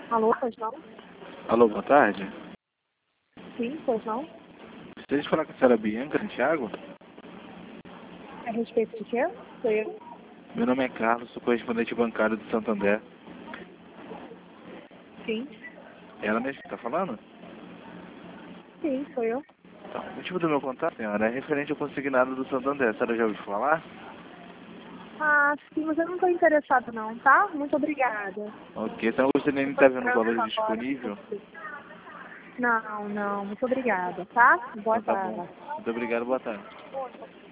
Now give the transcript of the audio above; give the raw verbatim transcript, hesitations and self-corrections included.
Alô, pois não? Alô, boa tarde. Sim, pois não? Gostaria de falar com a senhora Bianca Santiago? A respeito de quê? Sou eu? Meu nome é Carlos, sou correspondente bancário do Santander. Sim. É ela mesmo que está falando? Sim, sou eu. Então, o motivo do meu contato, senhora, é referente ao consignado do Santander. A senhora já ouviu falar? Ah, sim, mas eu não estou interessada não, tá? Muito obrigada. Ok, então você nem Eu tô está vendo o entrando valor agora. disponível? Não, não, muito obrigada, tá? Boa Então tá bom. tarde. Muito obrigado, boa tarde.